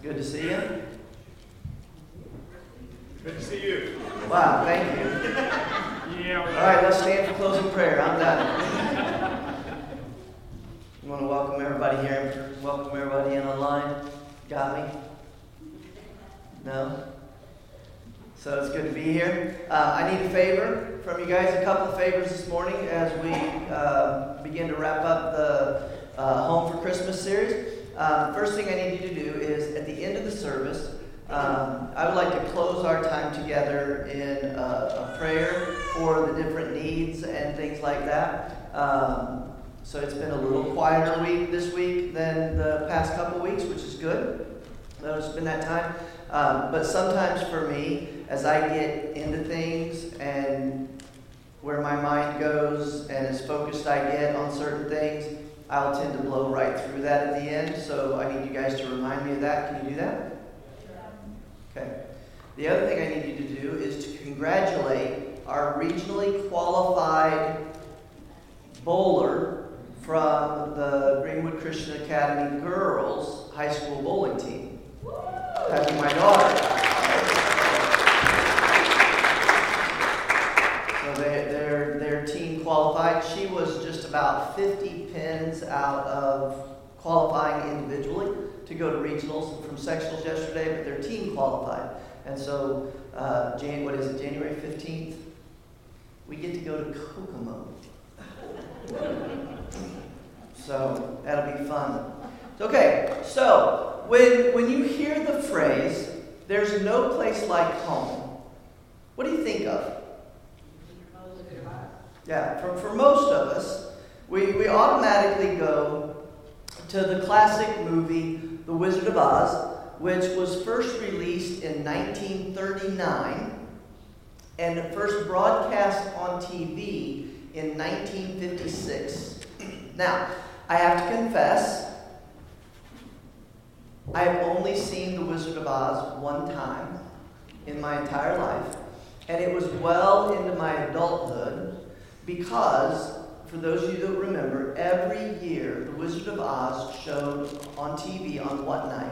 Good to see you. Good to see you. Wow, thank you. Yeah. All right, let's stand for closing prayer. I'm done. I want to welcome everybody here. Welcome everybody in online. Got me? No? So it's good to be here. I need a favor from you guys, a couple of favors this morning as we begin to wrap up the Home for Christmas series. First thing I need you to do is, at the end of the service, I would like to close our time together in a prayer for the different needs and things like that. So it's been a little quieter week this week than the past couple weeks, which is good. It's been that time. But sometimes for me, as I get into things and where my mind goes and as focused I get on certain things, I'll tend to blow right through that at the end. So I need you guys to remind me of that. Can you do that? Okay. The other thing I need you to do is to congratulate our regionally qualified bowler from the Greenwood Christian Academy girls high school bowling team. That's my daughter. So their team qualified. She was just about 50 pins out of qualifying individually to go to regionals from sectionals yesterday, but their team qualified. And so, January 15th, we get to go to Kokomo. So, that'll be fun. Okay, so, when you hear the phrase, there's no place like home, what do you think of? Yeah, for most of us, we automatically go to the classic movie, The Wizard of Oz, which was first released in 1939 and first broadcast on TV in 1956. Now, I have to confess, I have only seen The Wizard of Oz one time in my entire life, and it was well into my adulthood because, for those of you that remember, every year The Wizard of Oz showed on TV on what night?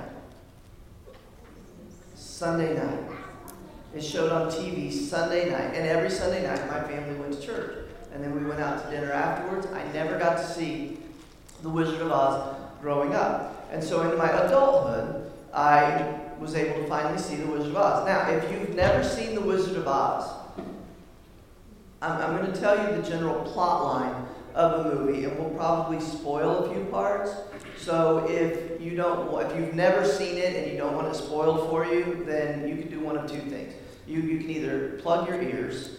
Sunday night. It showed on TV Sunday night, and every Sunday night my family went to church, and then we went out to dinner afterwards. I never got to see The Wizard of Oz growing up. And so in my adulthood, I was able to finally see The Wizard of Oz. Now, if you've never seen The Wizard of Oz, I'm going to tell you the general plot line of the movie, and we'll probably spoil a few parts. So if you've never seen it and you don't want it spoiled for you, then you can do one of two things. You can either plug your ears,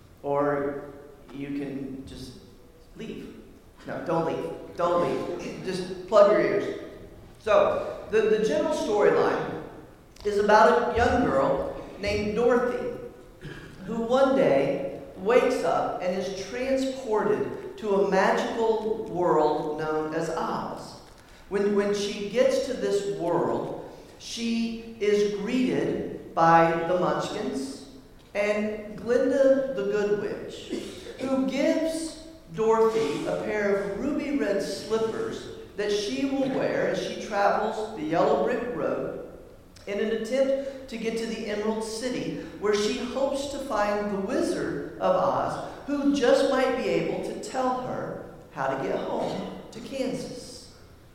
or you can just leave. No, don't leave. Don't leave. Just plug your ears. So the general storyline is about a young girl named Dorothy, who one day wakes up and is transported to a magical world known as Oz. When she gets to this world, she is greeted by the Munchkins and Glinda the Good Witch, who gives Dorothy a pair of ruby red slippers that she will wear as she travels the yellow brick road in an attempt to get to the Emerald City, where she hopes to find the Wizard of Oz, who just might be able to tell her how to get home to Kansas.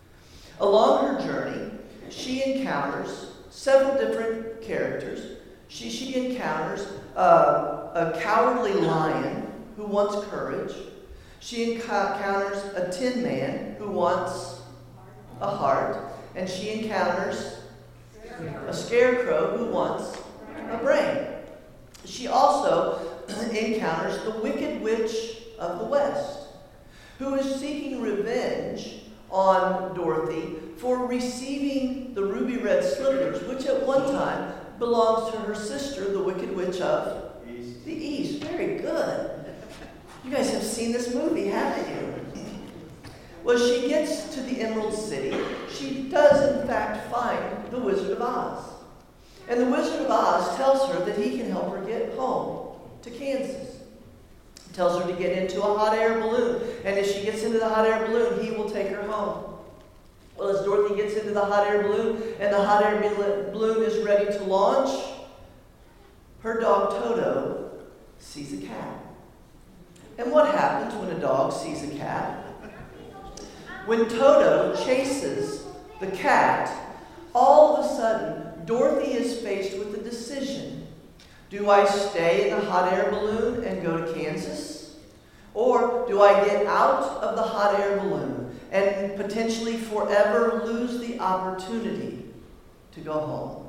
Along her journey, she encounters several different characters. She encounters a cowardly lion who wants courage. She encounters a tin man who wants a heart. And she encounters a scarecrow who wants a brain. She also encounters the Wicked Witch of the West, who is seeking revenge on Dorothy for receiving the ruby red slippers, which at one time belongs to her sister, the Wicked Witch of the East. Very good. You guys have seen this movie, haven't you? Well, she gets to the Emerald City. She does, in fact, find the Wizard of Oz. And the Wizard of Oz tells her that he can help her get home to Kansas. He tells her to get into a hot air balloon. And if she gets into the hot air balloon, he will take her home. Well, as Dorothy gets into the hot air balloon and the hot air balloon is ready to launch, her dog Toto sees a cat. And what happens when a dog sees a cat? When Toto chases the cat, all of a sudden, Dorothy is faced with a decision. Do I stay in the hot air balloon and go to Kansas? Or do I get out of the hot air balloon and potentially forever lose the opportunity to go home?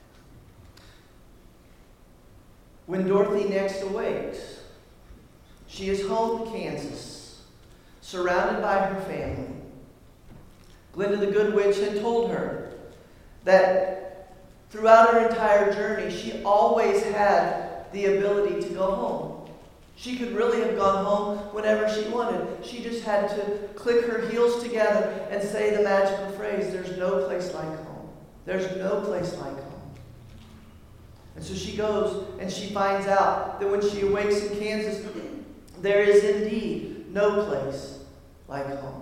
When Dorothy next awakes, she is home in Kansas, surrounded by her family. Glinda the Good Witch had told her that throughout her entire journey, she always had the ability to go home. She could really have gone home whenever she wanted. She just had to click her heels together and say the magical phrase, "There's no place like home. There's no place like home." And so she goes and she finds out that when she awakes in Kansas, there is indeed no place like home.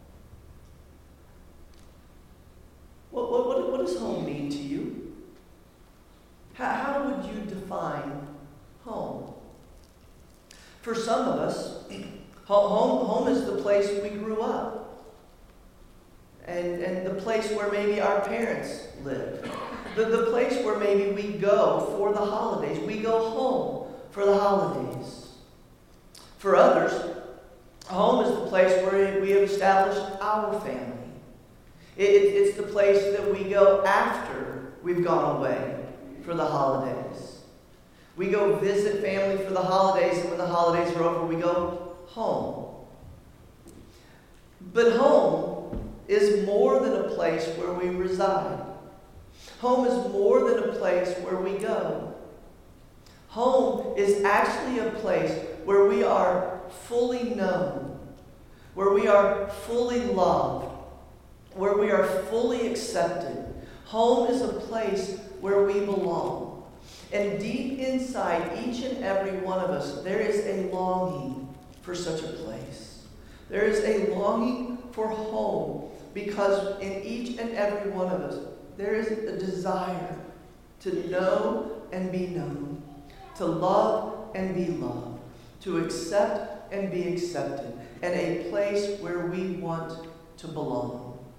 What does home mean to you? How would you define home? For some of us, home is the place we grew up. And the place where maybe our parents lived. The place where maybe we go for the holidays. We go home for the holidays. For others, home is the place where we have established our family. It's the place that we go after we've gone away for the holidays. We go visit family for the holidays, and when the holidays are over, we go home. But home is more than a place where we reside. Home is more than a place where we go. Home is actually a place where we are fully known, where we are fully loved, where we are fully accepted. Home is a place where we belong. And deep inside each and every one of us, there is a longing for such a place. There is a longing for home because in each and every one of us, there is a desire to know and be known, to love and be loved, to accept and be accepted, and a place where we want to belong.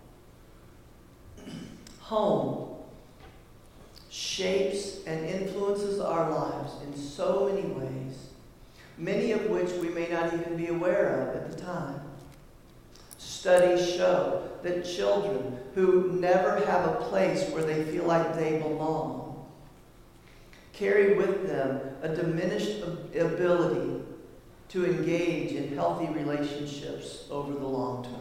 Home shapes and influences our lives in so many ways, many of which we may not even be aware of at the time. Studies show that children who never have a place where they feel like they belong carry with them a diminished ability to engage in healthy relationships over the long term.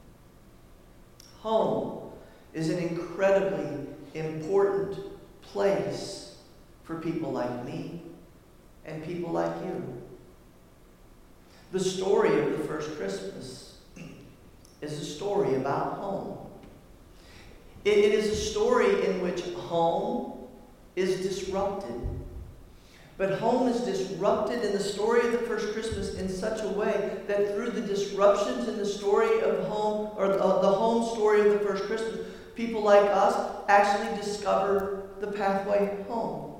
Home is an incredibly important place for people like me and people like you. The story of the first Christmas is a story about home. It is a story in which home is disrupted. But home is disrupted in the story of the first Christmas in such a way that through the disruptions in the story of home, or the home story of the first Christmas, people like us actually discover the pathway home.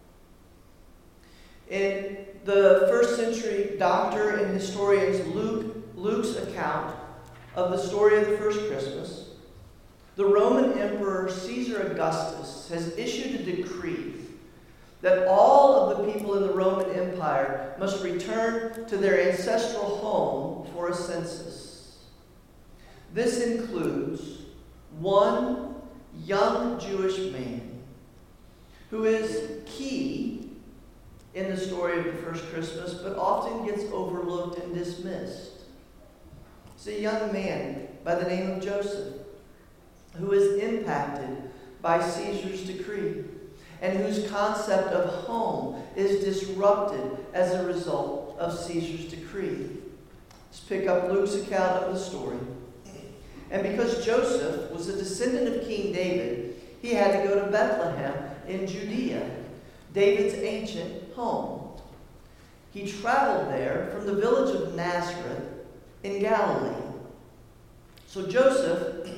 In the first century doctor and historian's Luke's account of the story of the first Christmas, the Roman Emperor Caesar Augustus has issued a decree that all of the people in the Roman Empire must return to their ancestral home for a census. This includes one young Jewish man who is key in the story of the first Christmas, but often gets overlooked and dismissed. It's a young man by the name of Joseph who is impacted by Caesar's decree and whose concept of home is disrupted as a result of Caesar's decree. Let's pick up Luke's account of the story. And because Joseph was a descendant of King David, he had to go to Bethlehem in Judea, David's ancient home. He traveled there from the village of Nazareth in Galilee. So Joseph,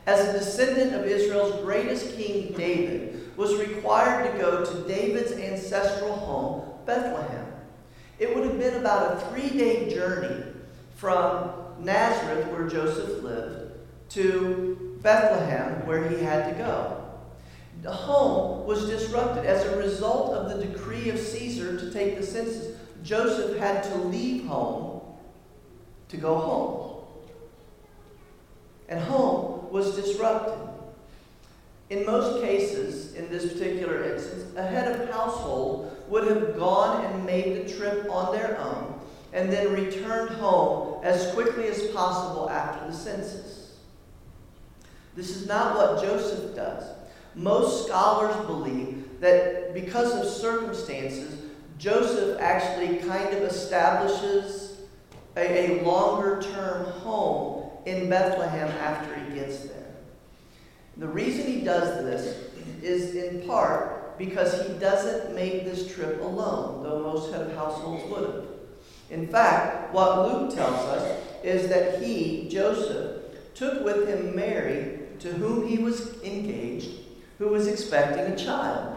as a descendant of Israel's greatest king, David, was required to go to David's ancestral home, Bethlehem. It would have been about a 3-day journey from Nazareth, where Joseph lived, to Bethlehem, where he had to go. The home was disrupted. As a result of the decree of Caesar to take the census, Joseph had to leave home to go home. And home was disrupted. In most cases, in this particular instance, a head of household would have gone and made the trip on their own and then returned home as quickly as possible after the census. This is not what Joseph does. Most scholars believe that because of circumstances, Joseph actually kind of establishes a longer-term home in Bethlehem after he gets there. The reason he does this is in part because he doesn't make this trip alone, though most head of households would have. In fact, what Luke tells us is that he, Joseph, took with him Mary, to whom he was engaged, who was expecting a child.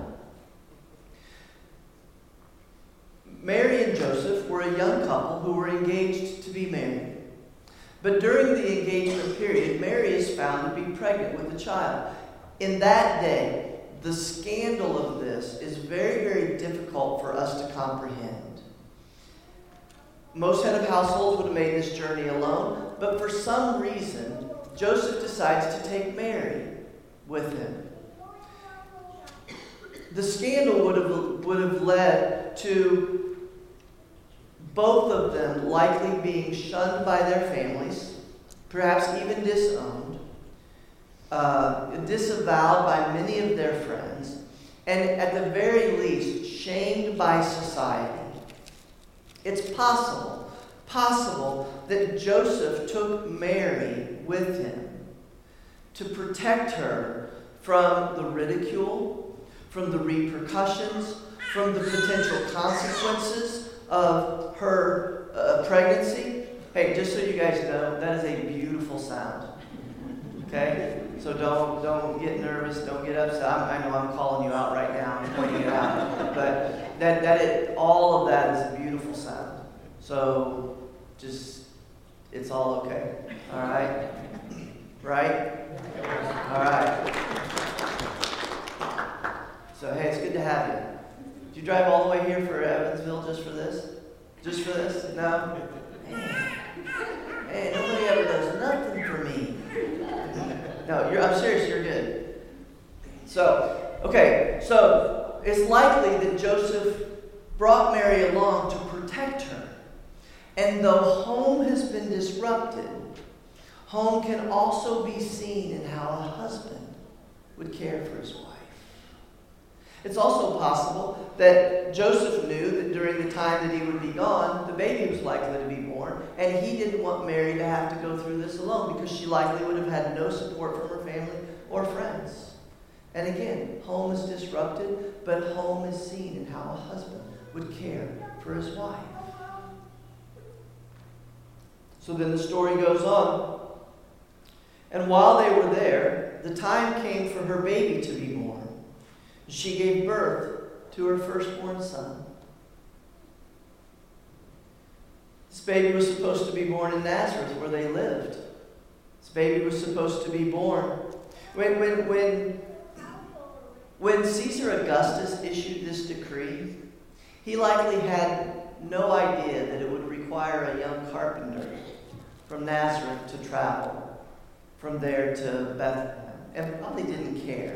Mary and Joseph were a young couple who were engaged to be married. But during the engagement period, Mary is found to be pregnant with a child. In that day, the scandal of this is very, very difficult for us to comprehend. Most head of households would have made this journey alone, but for some reason, Joseph decides to take Mary with him. The scandal would have led to both of them likely being shunned by their families, perhaps even disowned, disavowed by many of their friends, and at the very least, shamed by society. It's possible that Joseph took Mary with him to protect her from the ridicule, from the repercussions, from the potential consequences of her pregnancy. Hey, just so you guys know, that is a beautiful sound. Okay? So don't get nervous, don't get upset. I know I'm calling you out right now and pointing it out. But all of that is a beautiful sound. So just, it's all okay. All right? Right? All right. So, hey, it's good to have you. Did you drive all the way here for Evansville just for this? Just for this? No? Hey, nobody ever does nothing for me. No, I'm serious, you're good. So it's likely that Joseph brought Mary along to protect her. And though home has been disrupted, home can also be seen in how a husband would care for his wife. It's also possible that Joseph knew that during the time that he would be gone, the baby was likely to be born, and he didn't want Mary to have to go through this alone because she likely would have had no support from her family or friends. And again, home is disrupted, but home is seen in how a husband would care for his wife. So then the story goes on. And while they were there, the time came for her baby to be born. She gave birth to her firstborn son. This baby was supposed to be born in Nazareth, where they lived. This baby was supposed to be born. When Caesar Augustus issued this decree, he likely had no idea that it would require a young carpenter from Nazareth to travel from there to Bethlehem, and probably didn't care.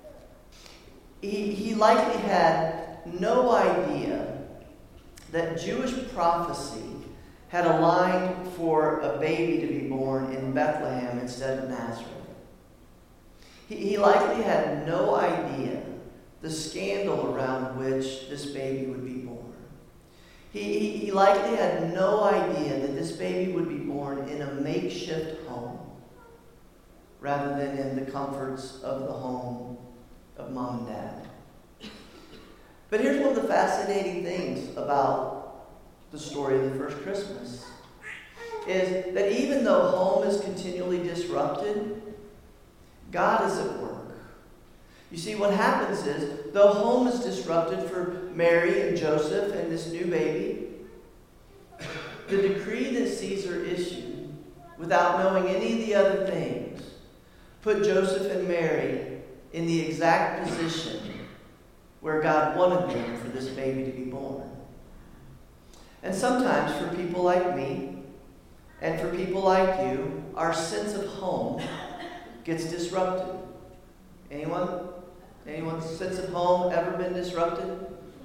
He likely had no idea that Jewish prophecy had aligned for a baby to be born in Bethlehem instead of Nazareth. He likely had no idea the scandal around which this baby would be born. He likely had no idea that this baby would be born in a makeshift home rather than in the comforts of the home of mom and dad. But here's one of the fascinating things about the story of the first Christmas, is that even though home is continually disrupted, God is at work. You see, what happens is, though home is disrupted for Mary and Joseph and this new baby, the decree that Caesar issued, without knowing any of the other things, put Joseph and Mary in the exact position where God wanted them for this baby to be born. And sometimes for people like me, and for people like you, our sense of home gets disrupted. Anyone? Anyone's sense of home ever been disrupted?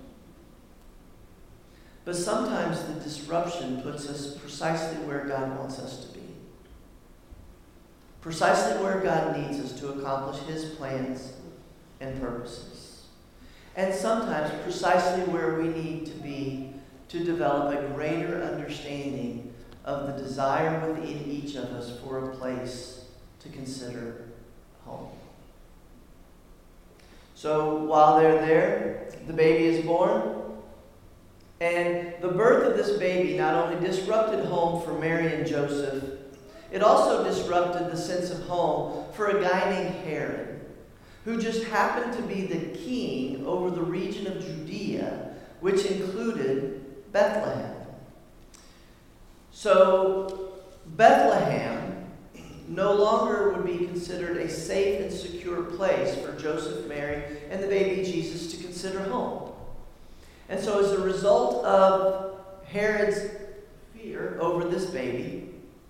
But sometimes the disruption puts us precisely where God wants us to be. Precisely where God needs us to accomplish His plans and purposes. And sometimes precisely where we need to be to develop a greater understanding of the desire within each of us for a place to consider home. So while they're there, the baby is born. And the birth of this baby not only disrupted home for Mary and Joseph, it also disrupted the sense of home for a guy named Herod, who just happened to be the king over the region of Judea, which included Bethlehem. So Bethlehem no longer would be considered a safe and secure place for Joseph, Mary, and the baby Jesus to consider home. And so as a result of Herod's fear over this baby,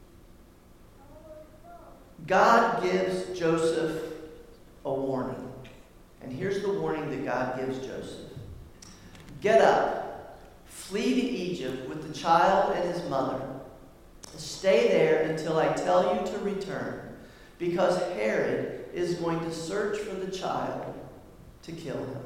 God gives Joseph a warning. And here's the warning that God gives Joseph. Get up, flee to Egypt with the child and his mother. Stay there until I tell you to return, because Herod is going to search for the child to kill him.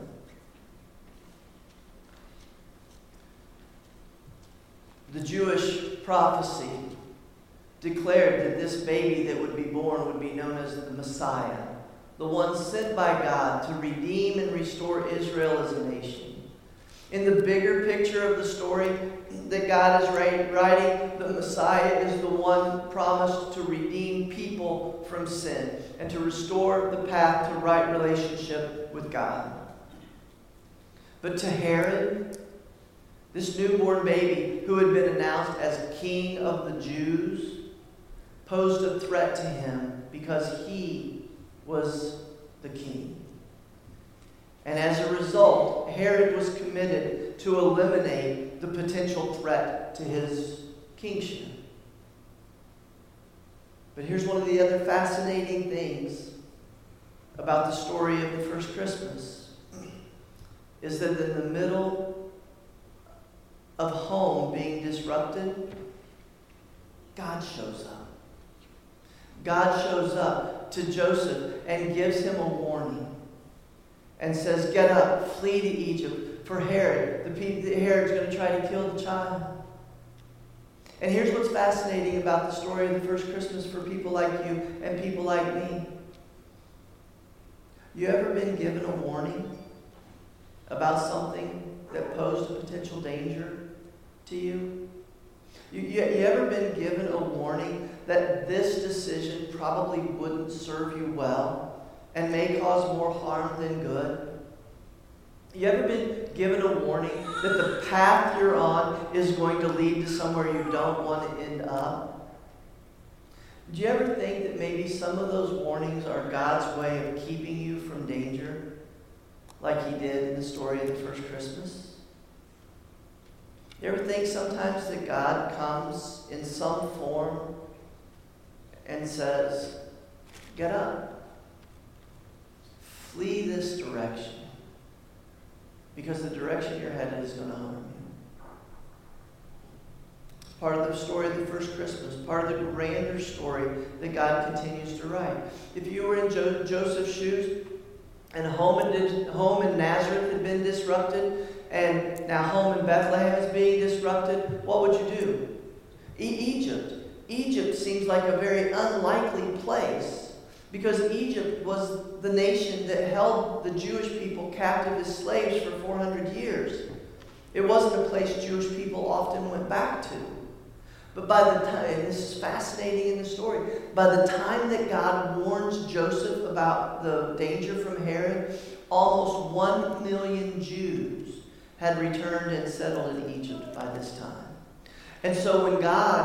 The Jewish prophecy declared that this baby that would be born would be known as the Messiah, the one sent by God to redeem and restore Israel as a nation. In the bigger picture of the story that God is writing, the Messiah is the one promised to redeem people from sin and to restore the path to right relationship with God. But to Herod, this newborn baby who had been announced as King of the Jews posed a threat to him because he was the king. And as a result, Herod was committed to eliminate the potential threat to his kingship. But here's one of the other fascinating things about the story of the first Christmas, is that in the middle of home being disrupted, God shows up. God shows up to Joseph and gives him a warning and says, get up, flee to Egypt for Herod. Herod's going to try to kill the child. And here's what's fascinating about the story of the first Christmas for people like you and people like me. You ever been given a warning about something that posed a potential danger to you? You ever been given a warning that this decision probably wouldn't serve you well and may cause more harm than good? You ever been given a warning that the path you're on is going to lead to somewhere you don't want to end up? Do you ever think that maybe some of those warnings are God's way of keeping you from danger, like He did in the story of the first Christmas? You ever think sometimes that God comes in some form and says, get up, flee this direction, because the direction you're headed is going to harm you? It's part of the story of the first Christmas, part of the grander story that God continues to write. If you were in Joseph's shoes and home in Nazareth had been disrupted, and now home in Bethlehem is being disrupted, what would you do? Egypt. Egypt seems like a very unlikely place, because Egypt was the nation that held the Jewish people captive as slaves for 400 years. It wasn't a place Jewish people often went back to. But by the time, and this is fascinating in the story, by the time that God warns Joseph about the danger from Herod, almost 1 million Jews had returned and settled in Egypt by this time. And so when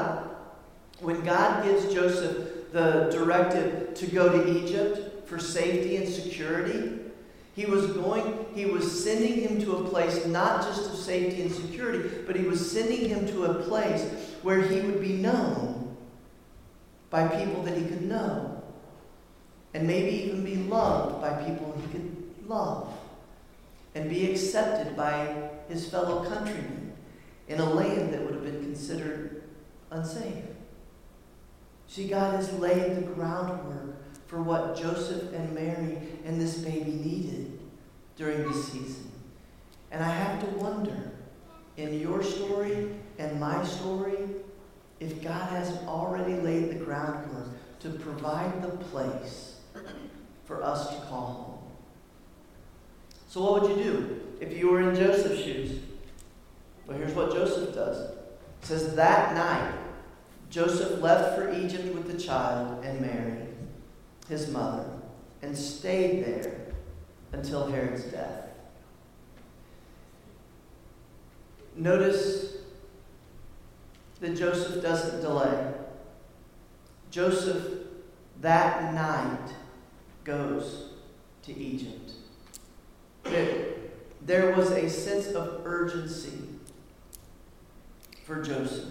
God gives Joseph the directive to go to Egypt for safety and security, he was sending him to a place not just of safety and security, but he was sending him to a place where he would be known by people that he could know, and maybe even be loved by people he could love, and be accepted by his fellow countrymen in a land that would have been considered unsafe. See, God has laid the groundwork for what Joseph and Mary and this baby needed during this season. And I have to wonder, in your story and my story, if God hasn't already laid the groundwork to provide the place for us to call home. So what would you do if you were in Joseph's shoes? Well, here's what Joseph does. It says, that night, Joseph left for Egypt with the child and Mary, his mother, and stayed there until Herod's death. Notice that Joseph doesn't delay. Joseph, that night, goes to Egypt. There was a sense of urgency for Joseph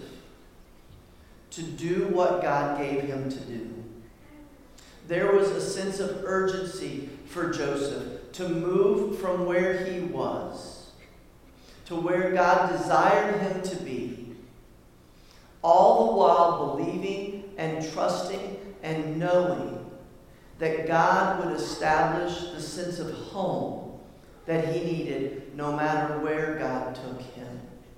to do what God gave him to do. There was a sense of urgency for Joseph to move from where he was to where God desired him to be, all the while believing and trusting and knowing that God would establish the sense of home that he needed no matter where God took him.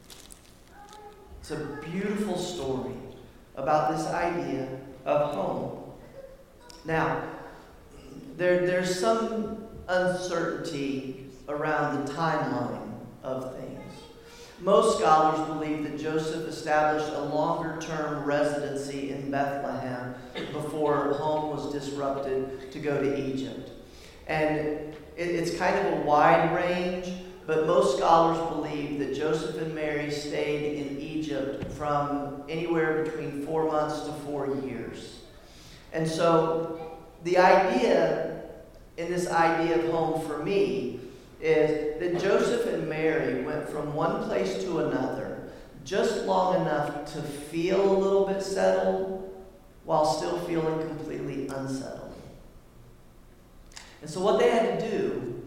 It's a beautiful story about this idea of home. Now, there's some uncertainty around the timeline of things. Most scholars believe that Joseph established a longer-term residency in Bethlehem before home was disrupted to go to Egypt. And it's kind of a wide range, but most scholars believe that Joseph and Mary stayed in Egypt from anywhere between 4 months to 4 years. And so the idea, in this idea of home for me, is that Joseph and Mary went from one place to another just long enough to feel a little bit settled while still feeling completely unsettled. And so what they had to do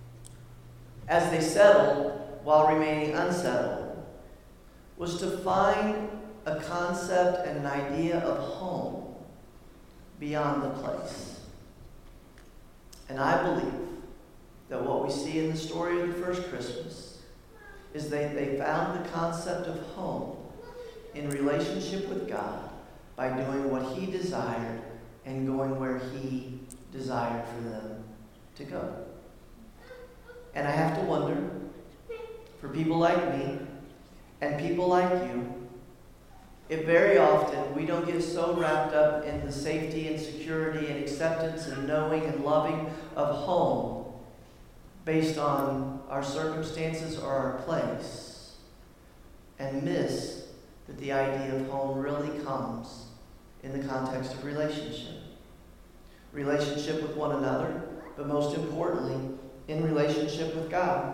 as they settled while remaining unsettled was to find a concept and an idea of home beyond the place. And I believe that what we see in the story of the first Christmas is they found the concept of home in relationship with God by doing what he desired and going where he desired for them to go. And I have to wonder, for people like me and people like you, if very often we don't get so wrapped up in the safety and security and acceptance and knowing and loving of home based on our circumstances or our place, and miss that the idea of home really comes in the context of relationship. Relationship with one another, but most importantly, in relationship with God.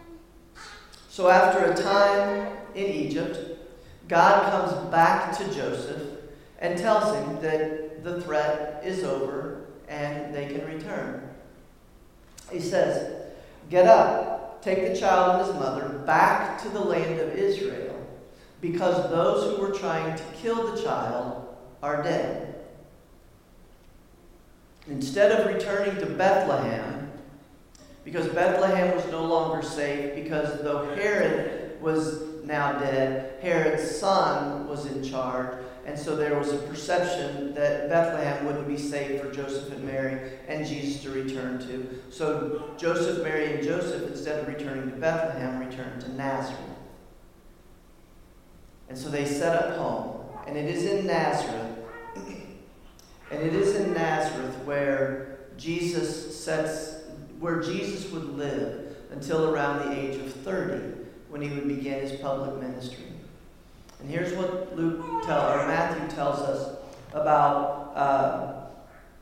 So after a time in Egypt, God comes back to Joseph and tells him that the threat is over and they can return. He says, "Get up, take the child and his mother back to the land of Israel, because those who were trying to kill the child are dead." Instead of returning to Bethlehem, because Bethlehem was no longer safe, because though Herod was now dead, Herod's son was in charge, and so there was a perception that Bethlehem wouldn't be safe for Joseph and Mary and Jesus to return to. So Joseph, Mary, and Joseph, instead of returning to Bethlehem, returned to Nazareth. And so they set up home, and it is in Nazareth And it is in Nazareth where Jesus would live until around the age of 30, when he would begin his public ministry. And here's what Matthew tells us about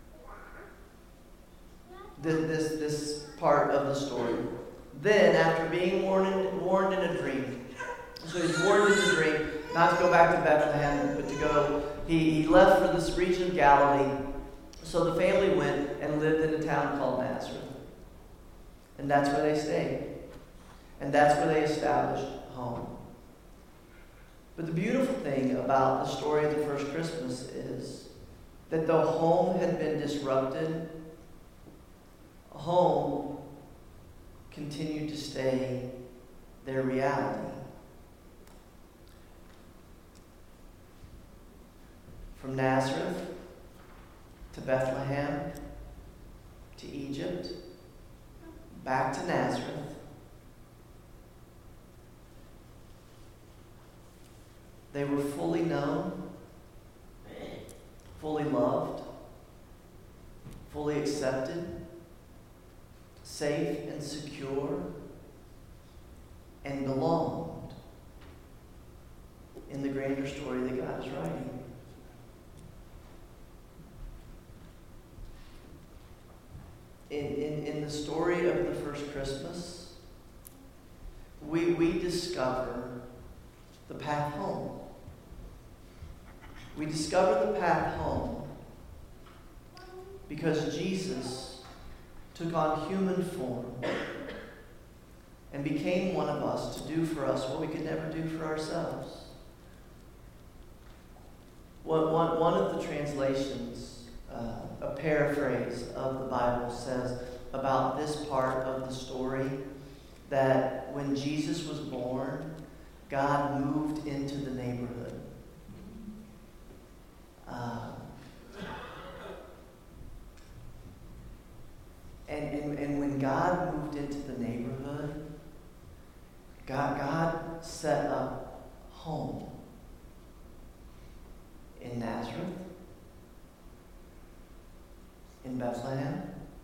this part of the story. Then, after being warned in a dream, so he's warned in the dream not to go back to Bethlehem, but to go. He left for this region of Galilee. So the family went and lived in a town called Nazareth. And that's where they stayed. And that's where they established home. But the beautiful thing about the story of the first Christmas is that though home had been disrupted, home continued to stay their reality. From Nazareth to Bethlehem to Egypt, back to Nazareth, they were fully known, fully loved, fully accepted, safe and secure, and belonged in the grander story that God is writing. In the story of the first Christmas, we discover the path home. We discover the path home because Jesus took on human form and became one of us to do for us what we could never do for ourselves. One of the translations, a paraphrase of the Bible, says about this part of the story that when Jesus was born, God moved into the neighborhood. And when God moved into the neighborhood, God set up home in Nazareth, in Bethlehem,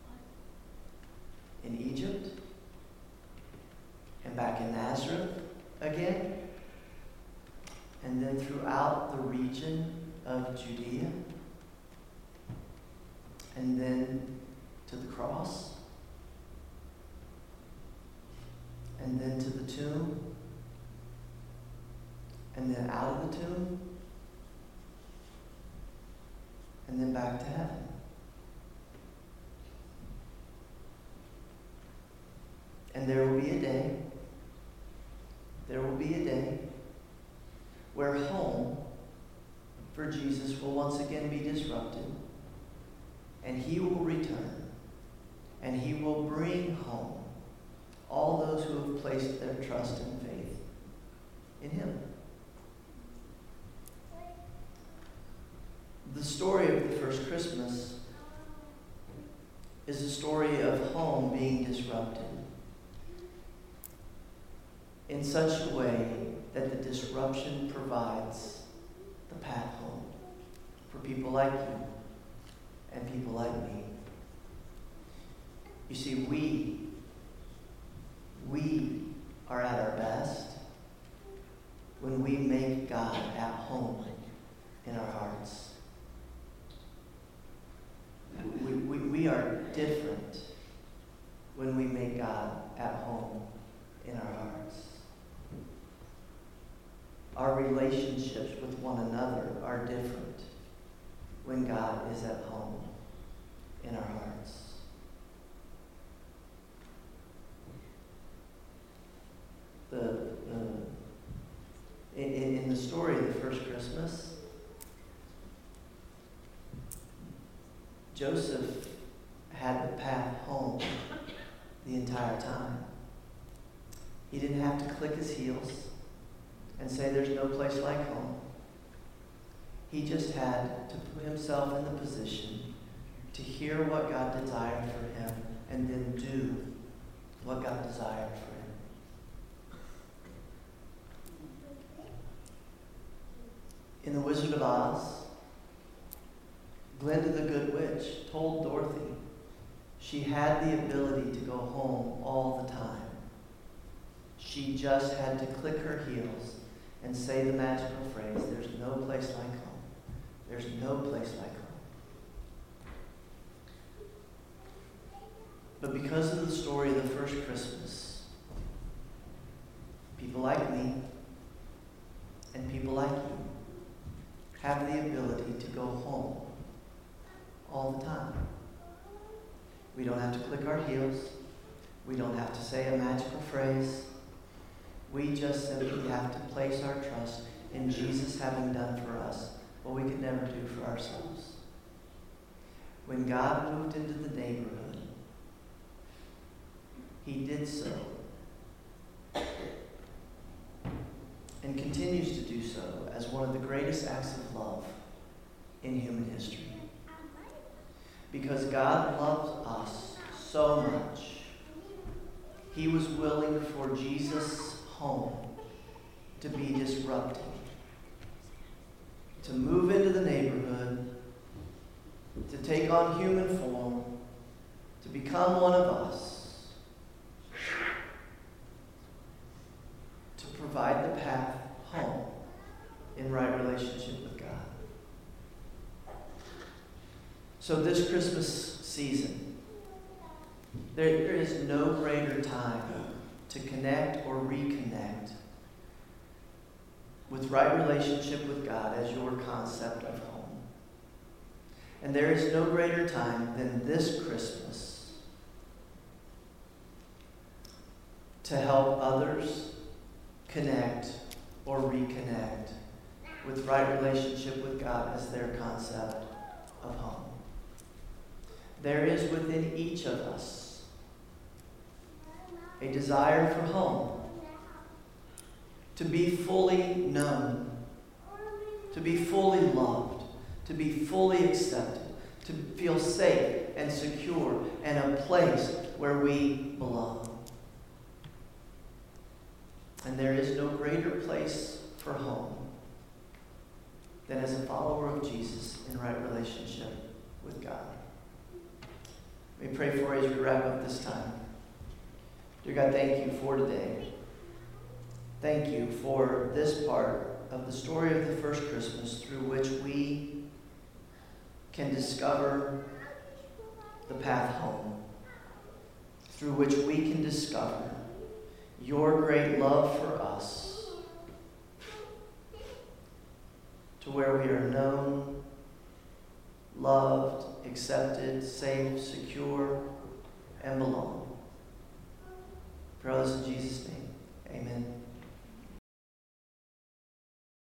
in Egypt, and back in Nazareth again, and then throughout the region of Judea, and then to the cross, and then to the tomb, and then out of the tomb, and then back to heaven. And there will be a day where home for Jesus will once again be disrupted, and he will return, and he will bring home all those who have placed their trust and faith in him. The story of the first Christmas is a story of home being disrupted in such a way that the disruption provides the path home for people like you and people like me. You see, we are at our best when we make God at home in our hearts. We are different when we make God at home in our hearts. Our relationships with one another are different when God is at home in our hearts. In the story of the first Christmas, Joseph had the path home the entire time. He didn't have to click his heels and say there's no place like home. He just had to put himself in the position to hear what God desired for him and then do what God desired for him. In The Wizard of Oz, Glinda the Good Witch told Dorothy she had the ability to go home all the time. She just had to click her heels and say the magical phrase, "There's no place like home. There's no place like home." But because of the story of the first Christmas, people like me and people like you have the ability to go home all the time. We don't have to click our heels. We don't have to say a magical phrase. We just simply have to place our trust in Jesus having done for us what we could never do for ourselves. When God moved into the neighborhood, he did so and continues to do so as one of the greatest acts of love in human history. Because God loves us so much, he was willing for Jesus' home to be disrupted, to move into the neighborhood, to take on human form, to become one of us, to provide the path home in right relationship with God. So this Christmas season, there is no greater time to connect or reconnect with right relationship with God as your concept of home. And there is no greater time than this Christmas to help others connect or reconnect with right relationship with God as their concept of home. There is within each of us a desire for home, to be fully known, to be fully loved, to be fully accepted, to feel safe and secure and a place where we belong. And there is no greater place for home than as a follower of Jesus in right relationship with God. Let me pray for you as we wrap up this time. Dear God, thank you for today. Thank you for this part of the story of the first Christmas through which we can discover the path home, through which we can discover your great love for us, to where we are known, loved, accepted, safe, secure, and belong. For all this in Jesus'